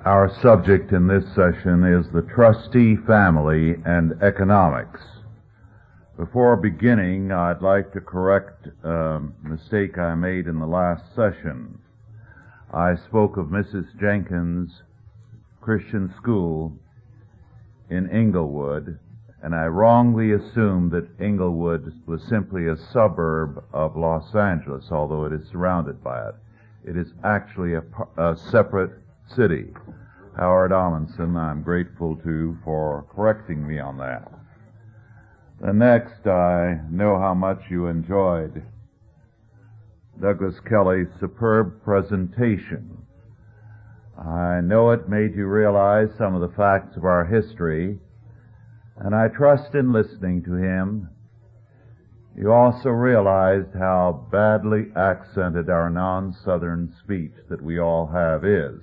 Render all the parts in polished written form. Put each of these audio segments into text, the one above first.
Our subject in this session is the trustee family and economics. Before beginning, I'd like to correct a mistake I made in the last session. I spoke of Mrs. Jenkins' Christian School in Englewood, and I wrongly assumed that Englewood was simply a suburb of Los Angeles, although it is surrounded by it. It is actually a separate city. Howard Amundsen, I'm grateful to for correcting me on that. The next, I know how much you enjoyed Douglas Kelly's superb presentation. I know it made you realize some of the facts of our history, and I trust in listening to him, you also realized how badly accented our non-Southern speech that we all have is.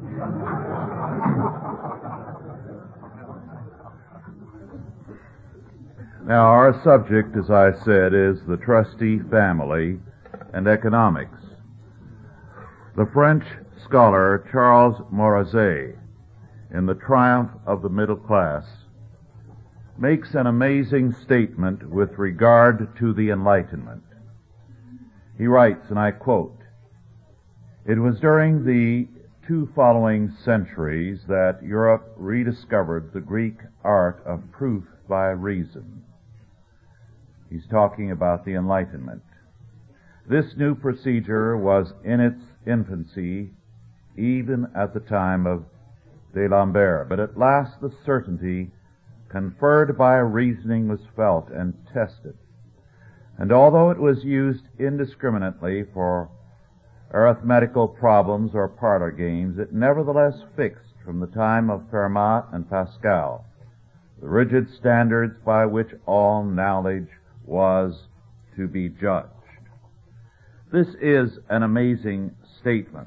Now, our subject, as I said, is the trustee family and economics. The French scholar Charles Maurras, in The Triumph of the Middle Class, makes an amazing statement with regard to the Enlightenment. He writes, and I quote, "It was during the two following centuries that Europe rediscovered the Greek art of proof by reason." He's talking about the Enlightenment. This new procedure was in its infancy even at the time of D'Alembert, but at last the certainty conferred by reasoning was felt and tested. And although it was used indiscriminately for arithmetical problems or parlor games, it nevertheless fixed from the time of Fermat and Pascal the rigid standards by which all knowledge was to be judged. This is an amazing statement.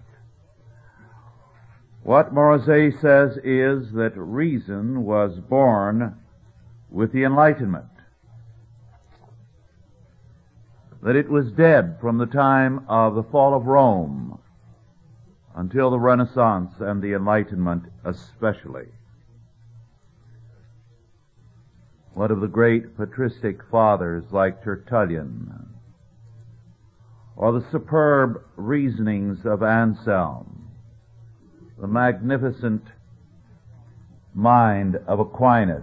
What Maurras says is that reason was born with the Enlightenment, that it was dead from the time of the fall of Rome until the Renaissance and the Enlightenment especially. What of the great patristic fathers like Tertullian, or the superb reasonings of Anselm, the magnificent mind of Aquinas,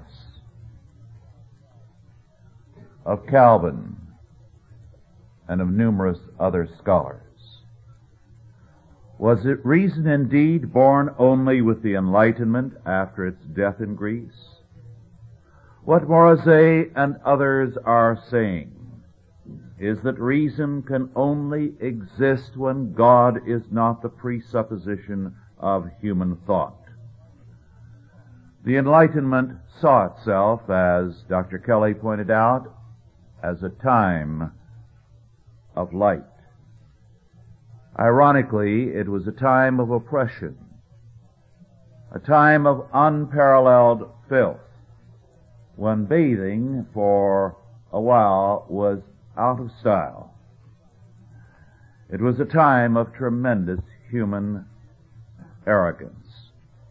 of Calvin, and of numerous other scholars? Was it reason indeed born only with the Enlightenment after its death in Greece? What Maurras and others are saying is that reason can only exist when God is not the presupposition of human thought. The Enlightenment saw itself, as Dr. Kelly pointed out, as a time of light. Ironically, it was a time of oppression, a time of unparalleled filth, when bathing for a while was out of style. It was a time of tremendous human arrogance.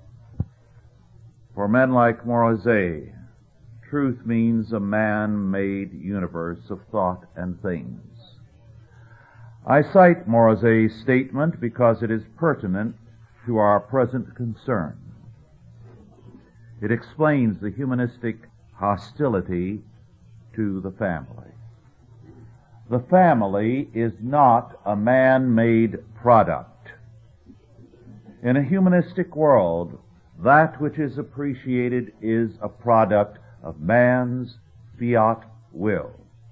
For men like Maurras, truth means a man-made universe of thought and things. I cite Maurras' statement because it is pertinent to our present concern. It explains the humanistic hostility to the family. The family is not a man-made product. In a humanistic world, that which is appreciated is a product of man's fiat will.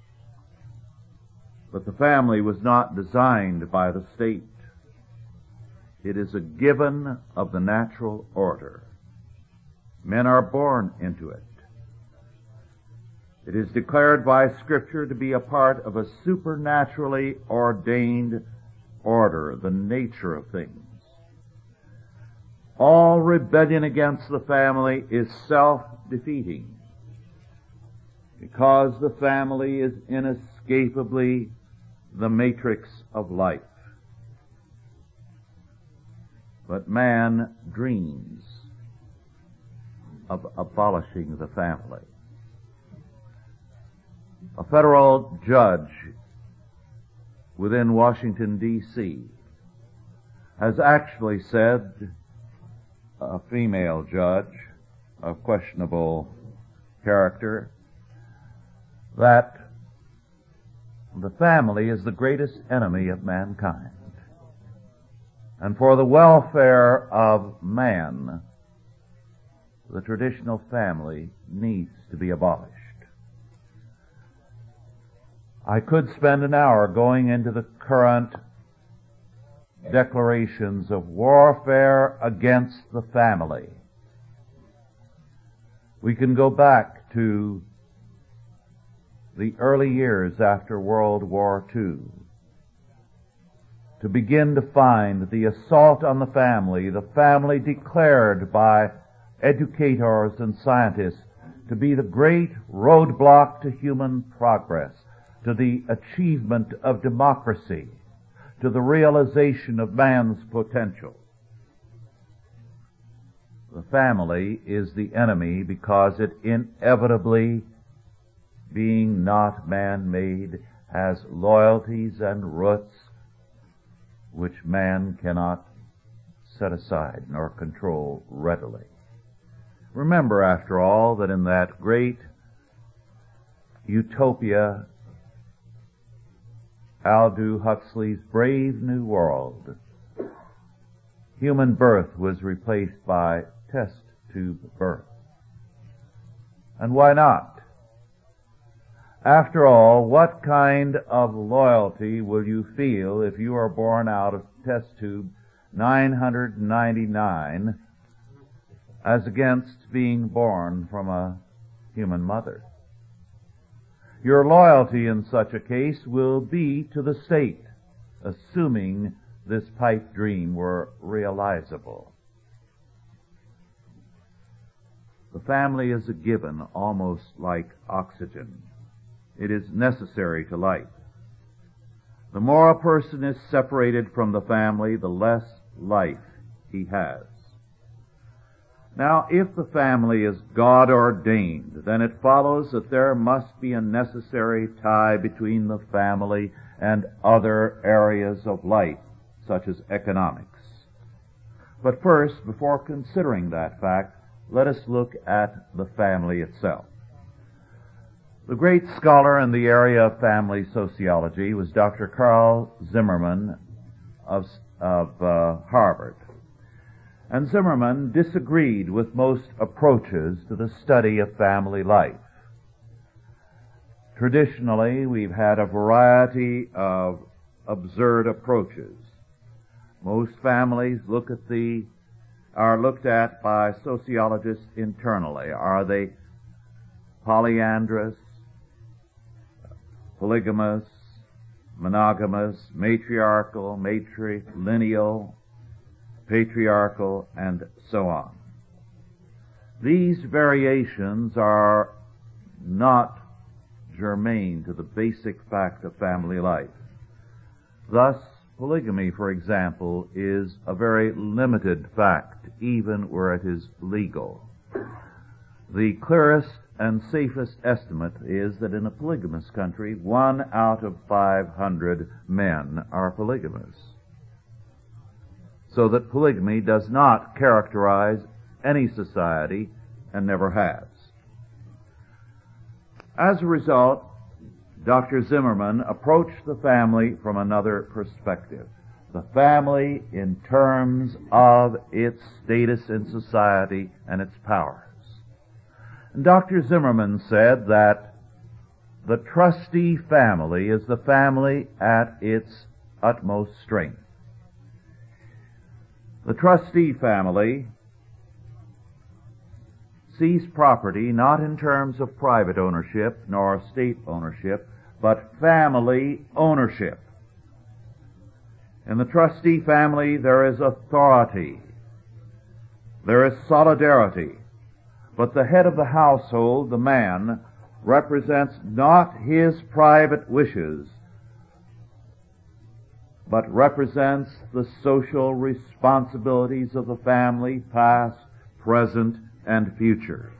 But the family was not designed by the state. It is a given of the natural order. Men are born into it. It is declared by Scripture to be a part of a supernaturally ordained order, the nature of things. All rebellion against the family is self-defeating, because the family is inescapably the matrix of life. but man dreams of abolishing the family. A federal judge within Washington, D.C. has actually said, a female judge of questionable character, that the family is the greatest enemy of mankind. And for the welfare of man, the traditional family needs to be abolished. I could spend an hour going into the current declarations of warfare against the family. We can go back to the early years after World War II to begin to find the assault on the family declared by educators and scientists to be the great roadblock to human progress, to the achievement of democracy, to the realization of man's potential. The family is the enemy because it inevitably, being not man-made, has loyalties and roots which man cannot set aside nor control readily. Remember, after all, that in that great utopia, Aldous Huxley's Brave New World, human birth was replaced by test tube birth. And why not? After all, what kind of loyalty will you feel if you are born out of test tube 999 as against being born from a human mother? Your loyalty in such a case will be to the state, assuming this pipe dream were realizable. The family is a given, almost like oxygen. It is necessary to life. The more a person is separated from the family, the less life he has. Now, if the family is God ordained, then it follows that there must be a necessary tie between the family and other areas of life, such as economics. But first, before considering that fact, let us look at the family itself. The great scholar in the area of family sociology was Dr. Carl Zimmerman of Harvard. And Zimmerman disagreed with most approaches to the study of family life. Traditionally, we've had a variety of absurd approaches. Most families are looked at by sociologists internally. Are they polyandrous, polygamous, monogamous, matriarchal, matrilineal, patriarchal, and so on? These variations are not germane to the basic fact of family life. Thus, polygamy, for example, is a very limited fact, even where it is legal. The clearest and safest estimate is that in a polygamous country, 1 out of 500 men are polygamous. So that polygamy does not characterize any society and never has. As a result, Dr. Zimmerman approached the family from another perspective. The family in terms of its status in society and its powers. And Dr. Zimmerman said that the trustee family is the family at its utmost strength. The trustee family sees property not in terms of private ownership nor state ownership, but family ownership. In the trustee family, there is authority. There is solidarity. But the head of the household, the man, represents not his private wishes, but represents the social responsibilities of the family, past, present, and future.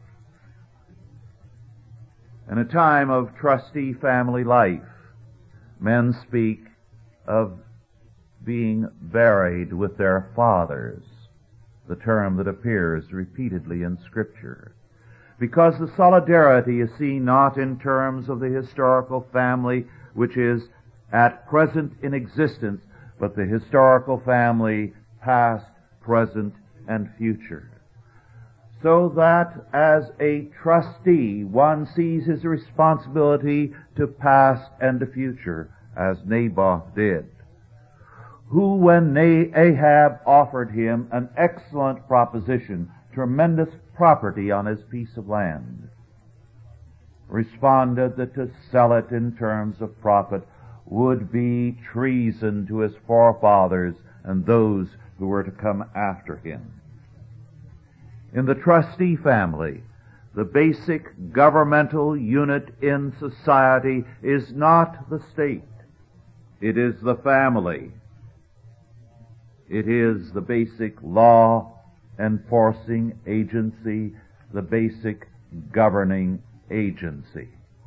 In a time of trustee family life, men speak of being buried with their fathers, the term that appears repeatedly in Scripture, because the solidarity is seen not in terms of the historical family which is at present in existence, but the historical family past, present, and future. So that as a trustee, one sees his responsibility to past and to future, as Naboth did, who, when Ahab offered him an excellent proposition, tremendous property on his piece of land, responded that to sell it in terms of profit would be treason to his forefathers and those who were to come after him. In the trustee family, the basic governmental unit in society is not the state. It is the family. It is the basic law enforcing agency, the basic governing agency.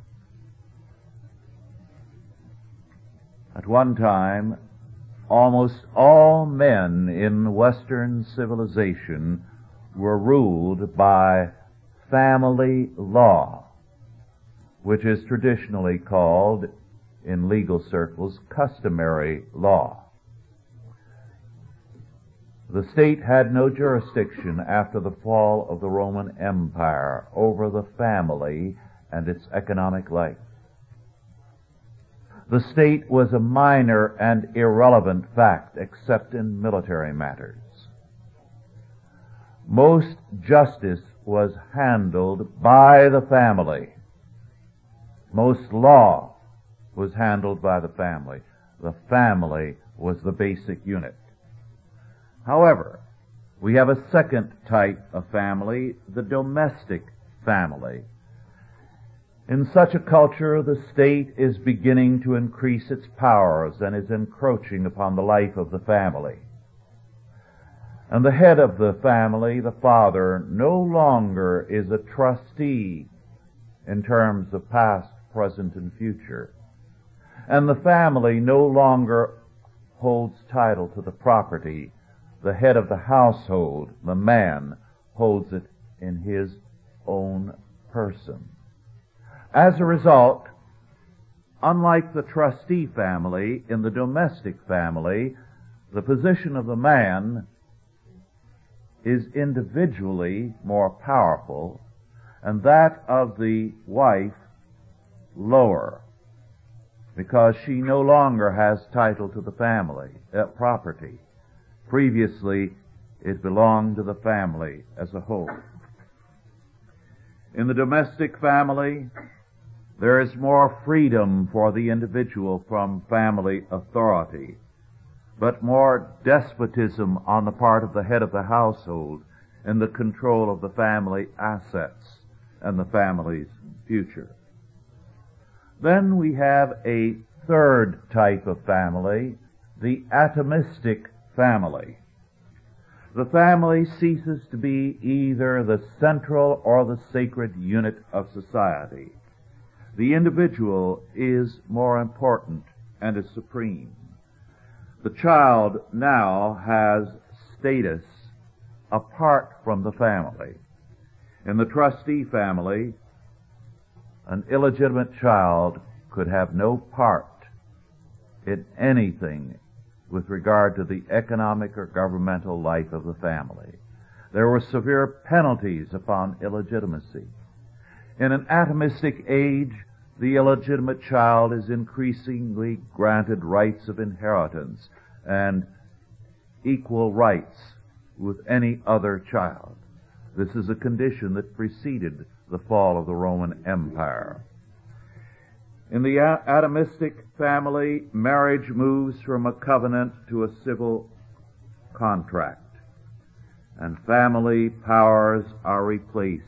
At one time, almost all men in Western civilization were ruled by family law, which is traditionally called, in legal circles, customary law. The state had no jurisdiction after the fall of the Roman Empire over the family and its economic life. The state was a minor and irrelevant fact except in military matters. Most justice was handled by the family. Most law was handled by the family. The family was the basic unit. However, we have a second type of family, the domestic family. In such a culture, the state is beginning to increase its powers and is encroaching upon the life of the family. And the head of the family, the father, no longer is a trustee in terms of past, present, and future. And the family no longer holds title to the property. The head of the household, the man, holds it in his own person. As a result, unlike the trustee family, in the domestic family, the position of the man is individually more powerful, and that of the wife lower, because she no longer has title to the family property. Previously, it belonged to the family as a whole. In the domestic family, there is more freedom for the individual from family authority, but more despotism on the part of the head of the household in the control of the family assets and the family's future. Then we have a third type of family, the atomistic family. The family ceases to be either the central or the sacred unit of society. The individual is more important and is supreme. The child now has status apart from the family. In the trustee family, an illegitimate child could have no part in anything with regard to the economic or governmental life of the family. There were severe penalties upon illegitimacy. In an atomistic age, the illegitimate child is increasingly granted rights of inheritance and equal rights with any other child. This is a condition that preceded the fall of the Roman Empire. In the atomistic family, marriage moves from a covenant to a civil contract, and family powers are replaced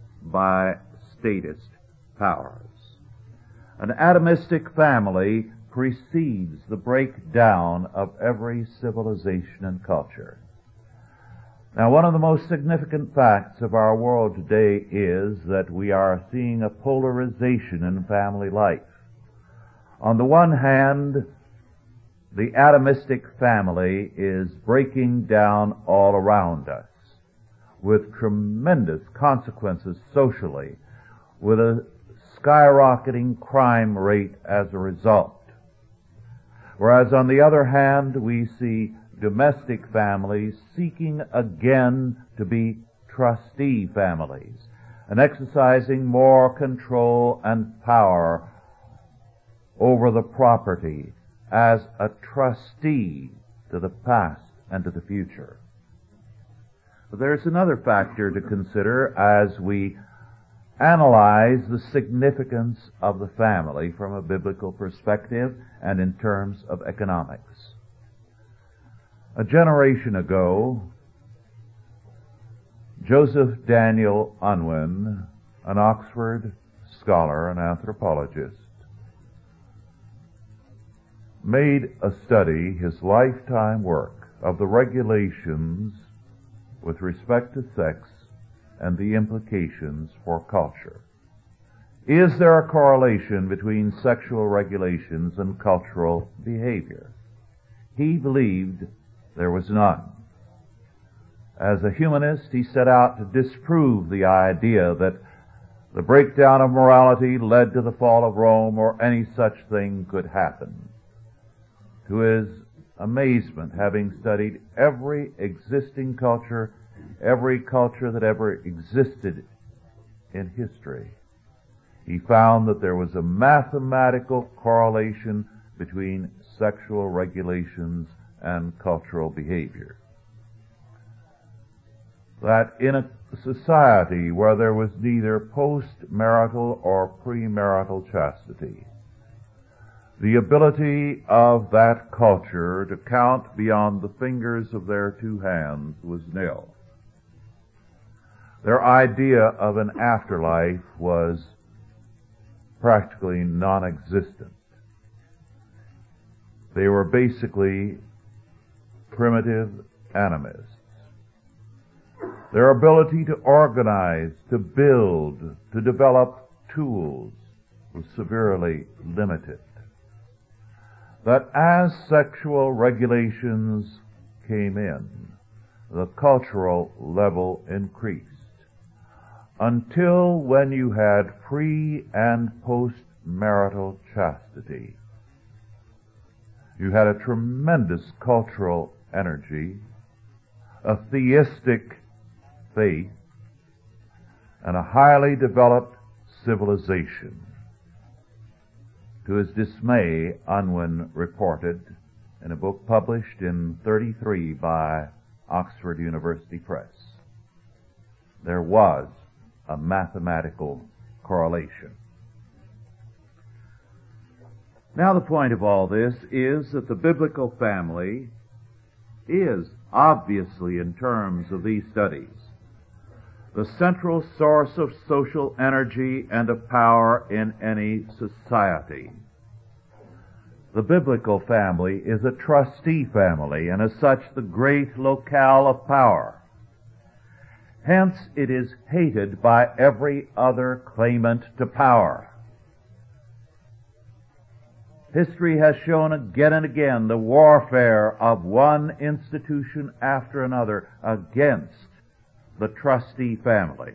by statist powers. An atomistic family precedes the breakdown of every civilization and culture. Now, one of the most significant facts of our world today is that we are seeing a polarization in family life. On the one hand, the atomistic family is breaking down all around us with tremendous consequences socially, with a skyrocketing crime rate as a result. Whereas on the other hand, we see domestic families seeking again to be trustee families and exercising more control and power over the property as a trustee to the past and to the future. But there's another factor to consider as we analyze the significance of the family from a biblical perspective and in terms of economics. A generation ago, Joseph Daniel Unwin, an Oxford scholar and anthropologist, made a study, his lifetime work, of the regulations with respect to sex and the implications for culture. Is there a correlation between sexual regulations and cultural behavior? He believed there was none. As a humanist, he set out to disprove the idea that the breakdown of morality led to the fall of Rome or any such thing could happen. To his amazement, having studied every existing culture, every culture that ever existed in history, he found that there was a mathematical correlation between sexual regulations and cultural behavior. That in a society where there was neither post-marital or premarital chastity, the ability of that culture to count beyond the fingers of their two hands was nil. Their idea of an afterlife was practically non-existent. They were basically primitive animists. Their ability to organize, to build, to develop tools was severely limited. That as sexual regulations came in, the cultural level increased, until when you had pre- and post-marital chastity, you had a tremendous cultural energy, a theistic faith, and a highly developed civilization. To his dismay, Unwin reported in a book published in 1933 by Oxford University Press, there was a mathematical correlation. Now the point of all this is that the biblical family is obviously, in terms of these studies, the central source of social energy and of power in any society. The biblical family is a trustee family, and as such the great locale of power. Hence it is hated by every other claimant to power. History has shown again and again the warfare of one institution after another against the trustee family.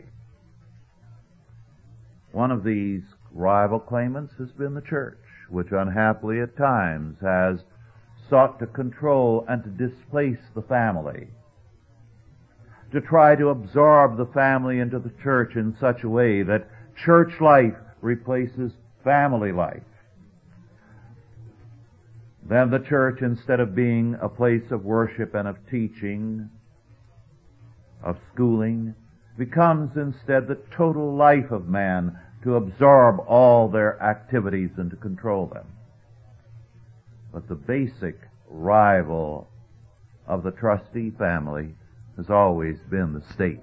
One of these rival claimants has been the church, which unhappily at times has sought to control and to displace the family, to try to absorb the family into the church in such a way that church life replaces family life. Then the church, instead of being a place of worship and of teaching, of schooling, becomes instead the total life of man, to absorb all their activities and to control them. But the basic rival of the trustee family has always been the state.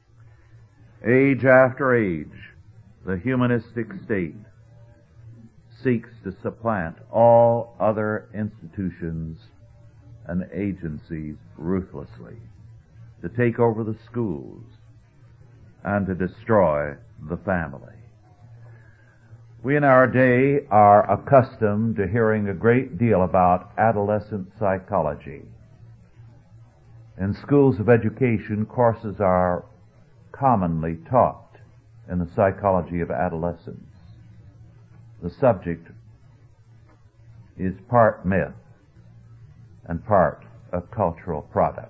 Age after age, the humanistic state seeks to supplant all other institutions and agencies ruthlessly, to take over the schools, and to destroy the family. We in our day are accustomed to hearing a great deal about adolescent psychology. In schools of education, courses are commonly taught in the psychology of adolescence. The subject is part myth and part a cultural product.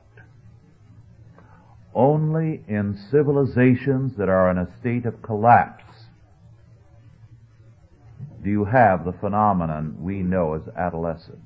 Only in civilizations that are in a state of collapse do you have the phenomenon we know as adolescence.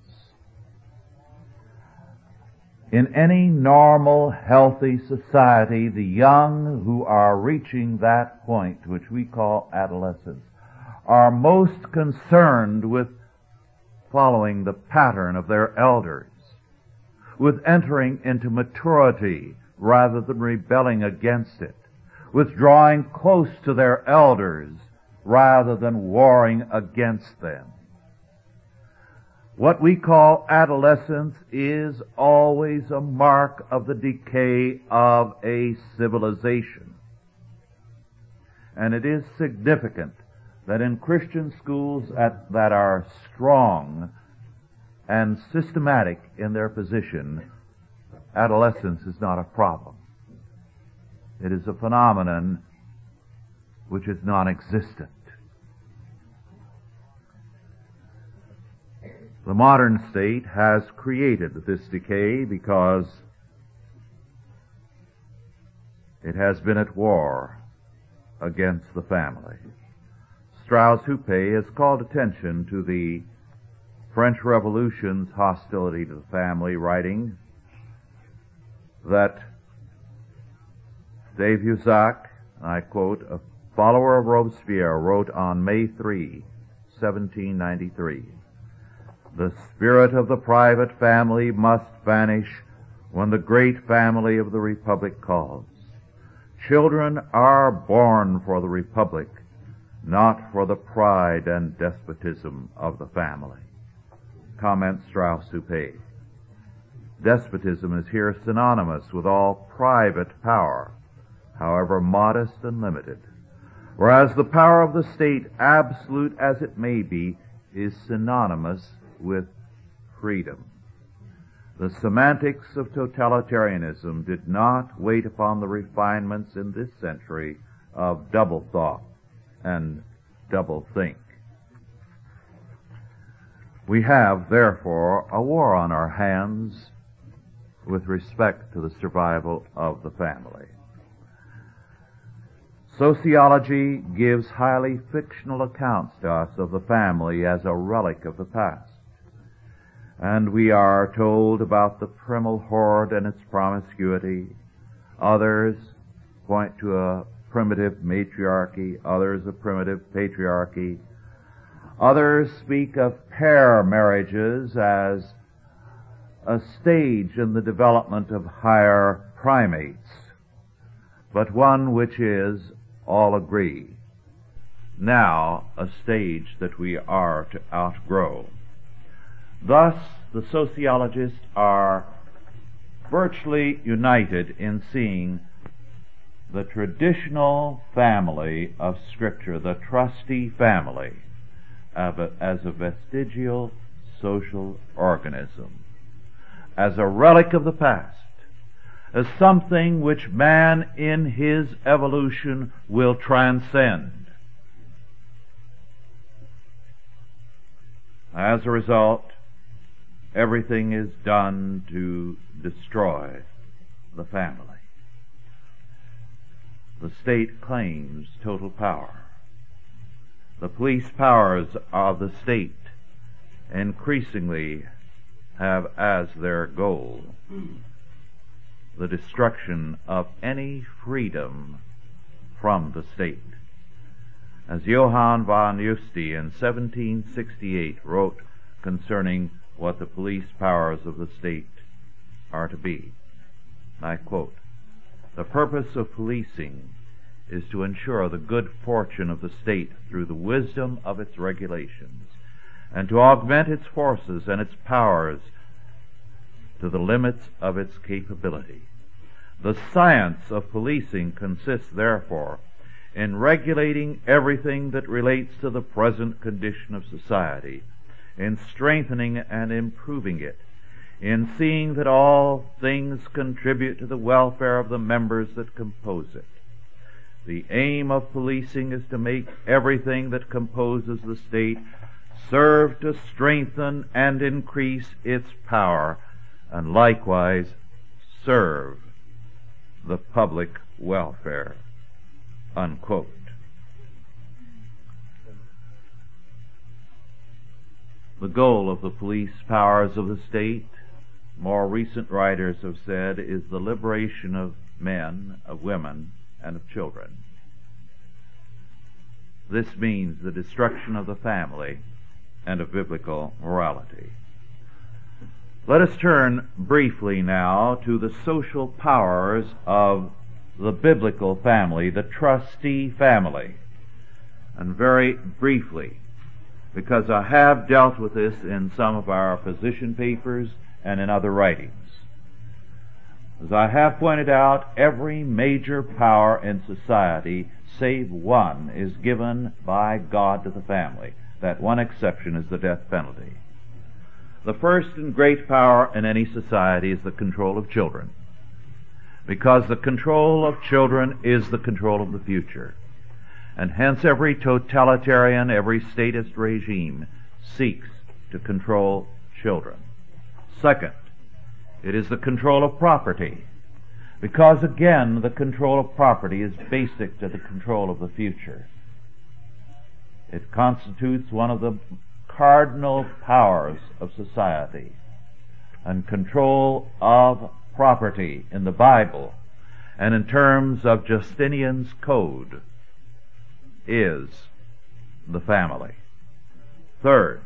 In any normal, healthy society, the young who are reaching that point, which we call adolescence, are most concerned with following the pattern of their elders, with entering into maturity rather than rebelling against it, with drawing close to their elders rather than warring against them. What we call adolescence is always a mark of the decay of a civilization. And it is significant that in Christian schools that are strong and systematic in their position, adolescence is not a problem. It is a phenomenon which is non-existent. The modern state has created this decay because it has been at war against the family. Strauss-Hupé has called attention to the French Revolution's hostility to the family, writing that Dave-Usac, I quote, a follower of Robespierre, wrote on May 3, 1793, "The spirit of the private family must vanish when the great family of the Republic calls. Children are born for the Republic, not for the pride and despotism of the family." Comments Strauss-Hupé. Despotism is here synonymous with all private power, however modest and limited, whereas the power of the state, absolute as it may be, is synonymous with freedom. The semantics of totalitarianism did not wait upon the refinements in this century of double thought and double think. We have, therefore, a war on our hands with respect to the survival of the family. Sociology gives highly fictional accounts to us of the family as a relic of the past. And we are told about the primal horde and its promiscuity. Others point to a primitive matriarchy, others a primitive patriarchy. Others speak of pair marriages as a stage in the development of higher primates, but one which is, all agree, now a stage that we are to outgrow. Thus, the sociologists are virtually united in seeing the traditional family of Scripture, the trustee family, as a vestigial social organism, as a relic of the past, as something which man in his evolution will transcend. As a result, everything is done to destroy the family. The state claims total power. The police powers of the state increasingly have as their goal the destruction of any freedom from the state. As Johann von Juste in 1768 wrote concerning what the police powers of the state are to be, I quote, "The purpose of policing is to ensure the good fortune of the state through the wisdom of its regulations, and to augment its forces and its powers to the limits of its capability. The science of policing consists, therefore, in regulating everything that relates to the present condition of society, in strengthening and improving it, in seeing that all things contribute to the welfare of the members that compose it. The aim of policing is to make everything that composes the state serve to strengthen and increase its power, and likewise serve the public welfare." Unquote. The goal of the police powers of the state, more recent writers have said, is the liberation of men, of women, and of children. This means the destruction of the family and of biblical morality. Let us turn briefly now to the social powers of the biblical family, the trustee family. And very briefly, because I have dealt with this in some of our position papers and in other writings. As I have pointed out, every major power in society, save one, is given by God to the family. That one exception is the death penalty. The first and great power in any society is the control of children, because the control of children is the control of the future. And hence every totalitarian, every statist regime seeks to control children. Second, it is the control of property, because again the control of property is basic to the control of the future. It constitutes one of the cardinal powers of society, and control of property in the Bible and in terms of Justinian's code is the family. Third,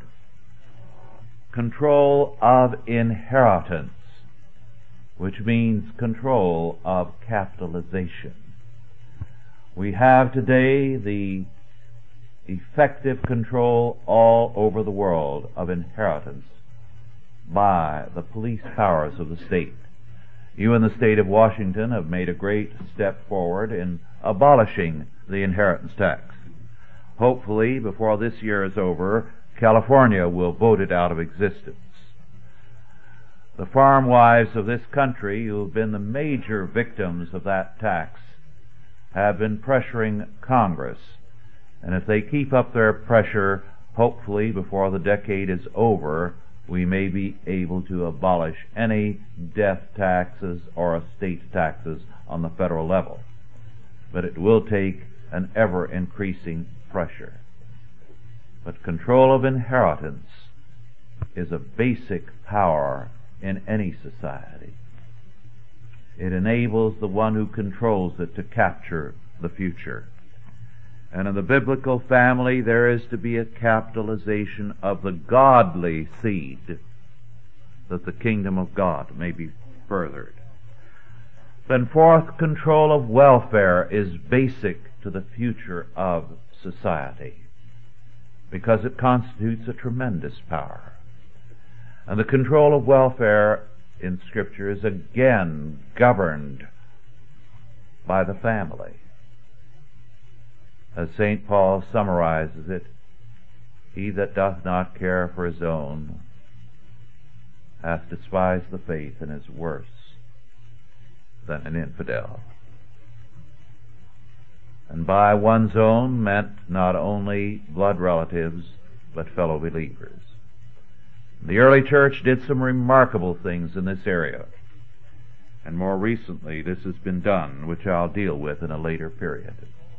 control of inheritance, which means control of capitalization. We have today the effective control all over the world of inheritance by the police powers of the state. You in the state of Washington have made a great step forward in abolishing the inheritance tax. Hopefully, before this year is over, California will vote it out of existence. The farm wives of this country, who have been the major victims of that tax, have been pressuring Congress. And if they keep up their pressure, hopefully before the decade is over, we may be able to abolish any death taxes or estate taxes on the federal level. But it will take an ever-increasing pressure. But control of inheritance is a basic power in any society. It enables the one who controls it to capture the future. And in the biblical family, there is to be a capitalization of the godly seed, that the kingdom of God may be furthered. Then fourth, control of welfare is basic to the future of society, because it constitutes a tremendous power. And the control of welfare in Scripture is again governed by the family. As St. Paul summarizes it, "He that doth not care for his own hath despised the faith and is worse than an infidel." And by one's own meant not only blood relatives, but fellow believers. The early church did some remarkable things in this area, and more recently this has been done, which I'll deal with in a later period.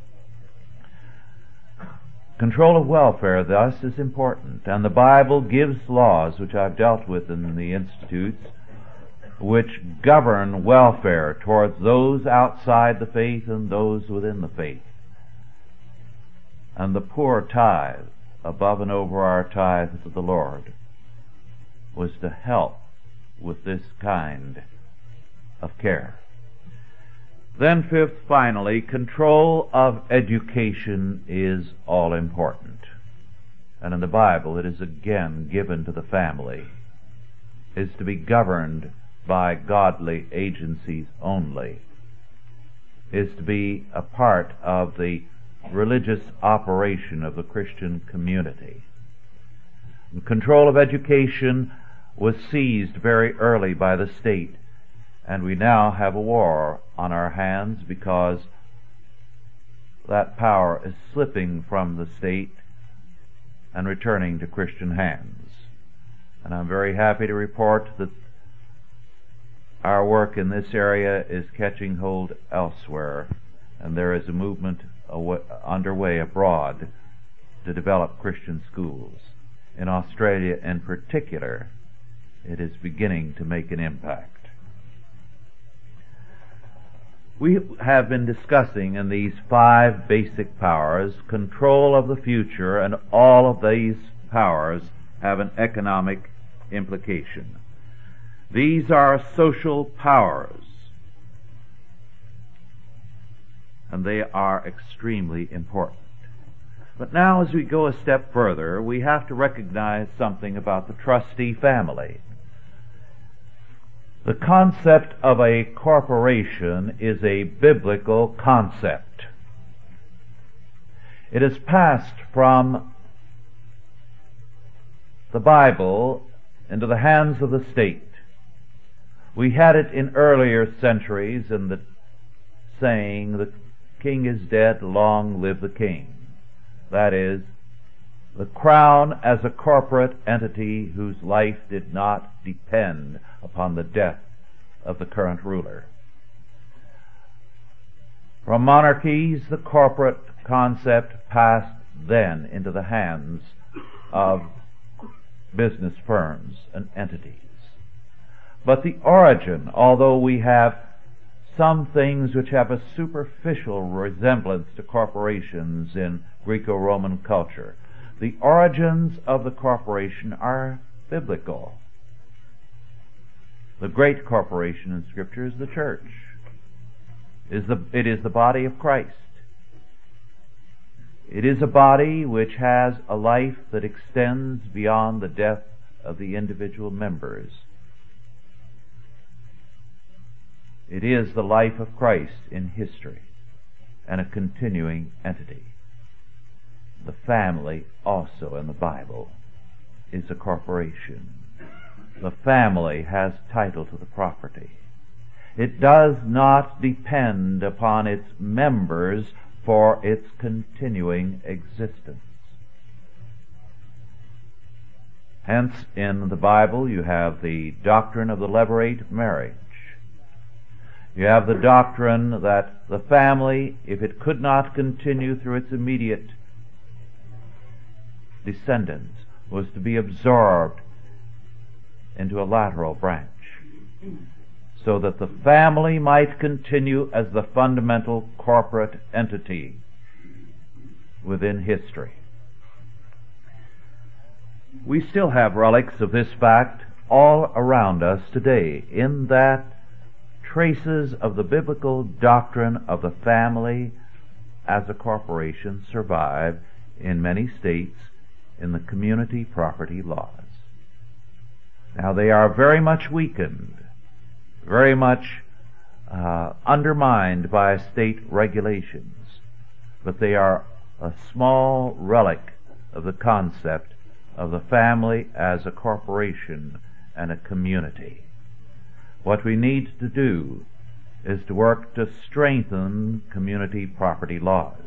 Control of welfare, thus, is important, and the Bible gives laws, which I've dealt with in the institutes, which govern welfare towards those outside the faith and those within the faith. And the poor tithe, above and over our tithe to the Lord, was to help with this kind of care. Then fifth, finally, control of education is all important. And in the Bible it is again given to the family, is to be governed by godly agencies only, is to be a part of the religious operation of the Christian community. And control of education was seized very early by the state, and we now have a war on our hands because that power is slipping from the state and returning to Christian hands. And I'm very happy to report that our work in this area is catching hold elsewhere, and there is a movement underway abroad to develop Christian schools. In Australia in particular, it is beginning to make an impact. We have been discussing in these 5 basic powers control of the future, and all of these powers have an economic implication. These are social powers, and they are extremely important. But now, as we go a step further, we have to recognize something about the trustee family. The concept of a corporation is a biblical concept. It has passed from the Bible into the hands of the state. We had it in earlier centuries in the saying, "The king is dead, long live the king." That is, the crown as a corporate entity whose life did not depend upon the death of the current ruler. From monarchies, the corporate concept passed then into the hands of business firms and entities. But the origin, although we have some things which have a superficial resemblance to corporations in Greco-Roman culture, the origins of the corporation are biblical. The great corporation in Scripture is the church. It is the body of Christ. It is a body which has a life that extends beyond the death of the individual members. It is the life of Christ in history and a continuing entity. The family also in the Bible is a corporation. The family has title to the property. It does not depend upon its members for its continuing existence. Hence, in the Bible, you have the doctrine of the levirate marriage. You have the doctrine that the family, if it could not continue through its immediate descendants, was to be absorbed into a lateral branch, so that the family might continue as the fundamental corporate entity within history. We still have relics of this fact all around us today, in that traces of the biblical doctrine of the family as a corporation survive in many states in the community property laws. Now, they are very much weakened, very much undermined by state regulations, but they are a small relic of the concept of the family as a corporation and a community. What we need to do is to work to strengthen community property laws,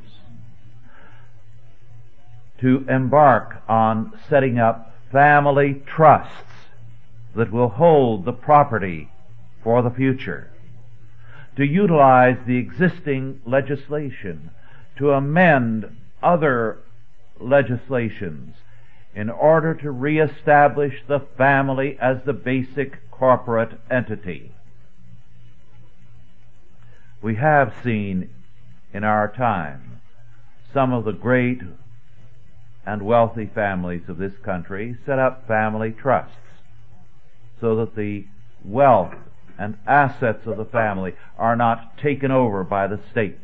to embark on setting up family trusts that will hold the property for the future, to utilize the existing legislation, to amend other legislations in order to reestablish the family as the basic corporate entity. We have seen in our time some of the great and wealthy families of this country set up family trusts so that the wealth and assets of the family are not taken over by the state.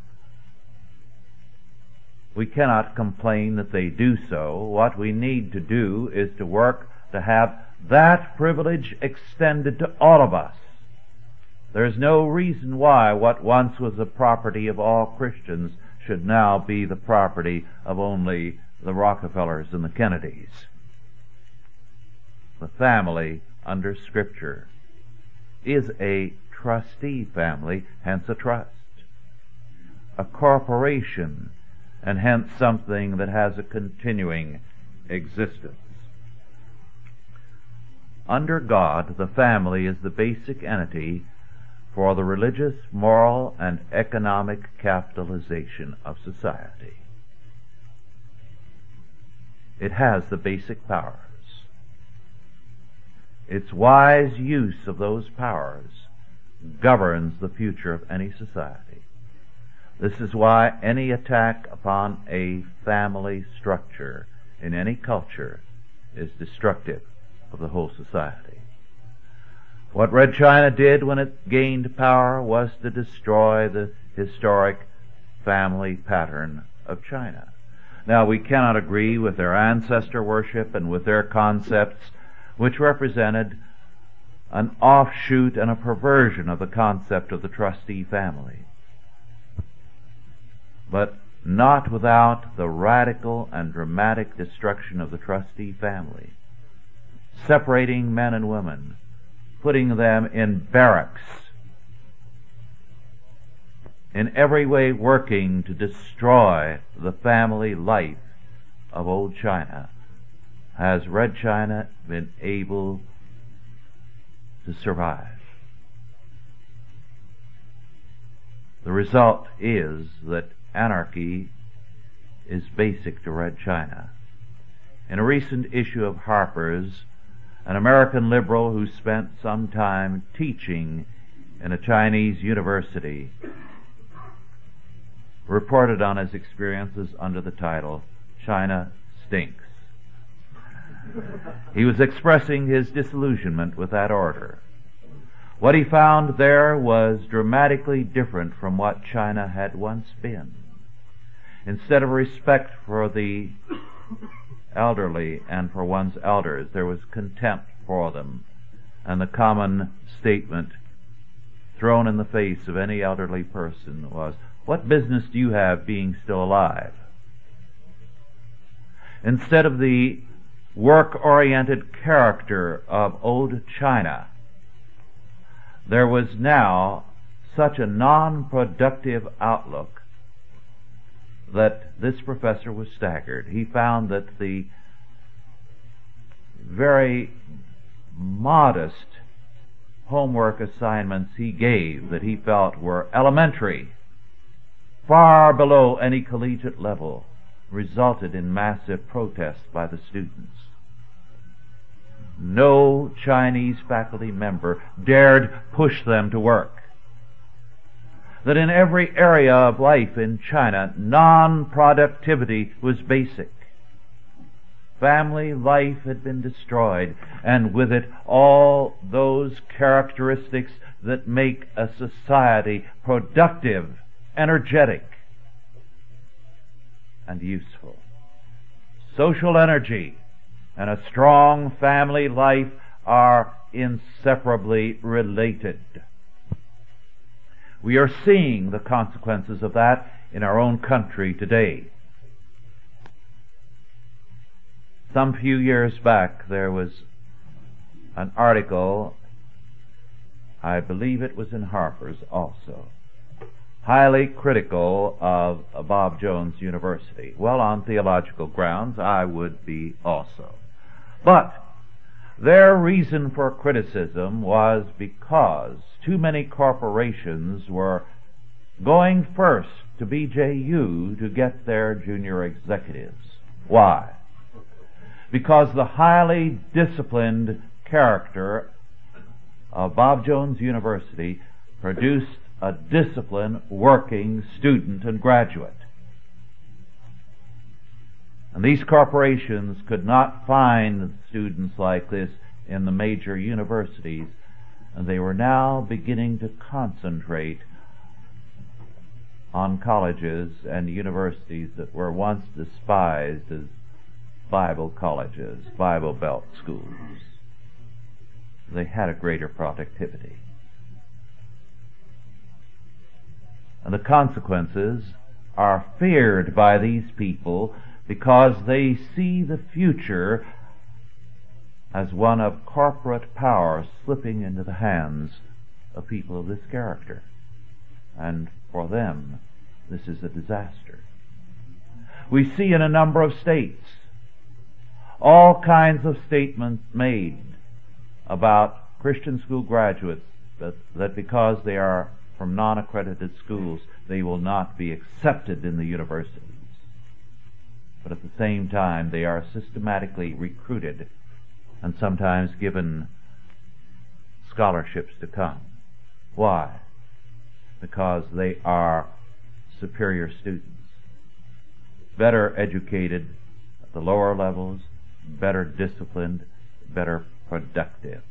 We cannot complain that they do so. What we need to do is to work to have that privilege extended to all of us. There is no reason why what once was the property of all Christians should now be the property of only the Rockefellers and the Kennedys. The family under Scripture is a trustee family, hence a trust, a corporation, and hence something that has a continuing existence. Under God, the family is the basic entity for the religious, moral, and economic capitalization of society. It has the basic powers. Its wise use of those powers governs the future of any society. This is why any attack upon a family structure in any culture is destructive of the whole society. What Red China did when it gained power was to destroy the historic family pattern of China. Now, we cannot agree with their ancestor worship and with their concepts, which represented an offshoot and a perversion of the concept of the trustee family. But not without the radical and dramatic destruction of the trustee family, separating men and women, putting them in barracks, in every way working to destroy the family life of old China. Has Red China been able to survive? The result is that anarchy is basic to Red China. In a recent issue of Harper's, an American liberal who spent some time teaching in a Chinese university reported on his experiences under the title, "China Stinks." He was expressing his disillusionment with that order. What he found there was dramatically different from what China had once been. Instead of respect for the elderly and for one's elders, there was contempt for them, and the common statement thrown in the face of any elderly person was, "What business do you have being still alive?" Instead of the work-oriented character of old China, there was now such a non-productive outlook that this professor was staggered. He found that the very modest homework assignments he gave, that he felt were elementary, far below any collegiate level, resulted in massive protest by the students. No Chinese faculty member dared push them to work. That in every area of life in China, non-productivity was basic. Family life had been destroyed, and with it all those characteristics that make a society productive, energetic, and useful. Social energy and a strong family life are inseparably related. We are seeing the consequences of that in our own country today. Some few years back there was an article, I believe it was in Harper's also, highly critical of Bob Jones University. Well, on theological grounds, I would be also. But their reason for criticism was because too many corporations were going first to BJU to get their junior executives. Why? Because the highly disciplined character of Bob Jones University produced a disciplined working student and graduate. And these corporations could not find students like this in the major universities, and they were now beginning to concentrate on colleges and universities that were once despised as Bible colleges, Bible Belt schools. They had a greater productivity. And the consequences are feared by these people because they see the future as one of corporate power slipping into the hands of people of this character. And for them, this is a disaster. We see in a number of states all kinds of statements made about Christian school graduates that because they are from non-accredited schools, they will not be accepted in the universities. But at the same time, they are systematically recruited and sometimes given scholarships to come. Why? Because they are superior students, better educated at the lower levels, better disciplined, better productive.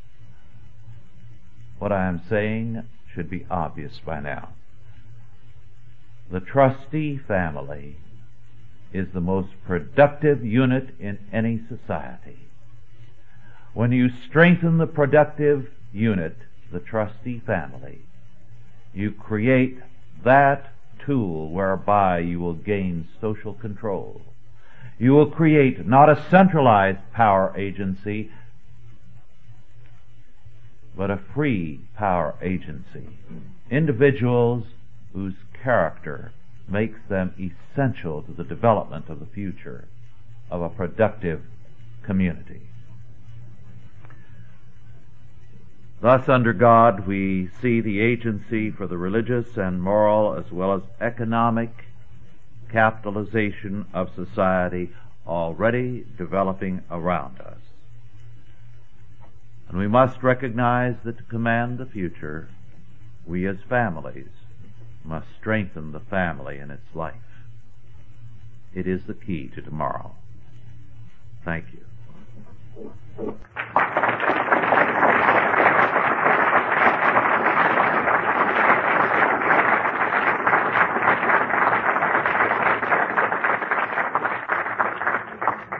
What I am saying should be obvious by now. The trustee family is the most productive unit in any society. When you strengthen the productive unit, the trustee family, you create that tool whereby you will gain social control. You will create not a centralized power agency, but a free power agency. Individuals whose character makes them essential to the development of the future of a productive community. Thus, under God, we see the agency for the religious and moral as well as economic capitalization of society already developing around us. And we must recognize that to command the future, we as families must strengthen the family in its life. It is the key to tomorrow. Thank you.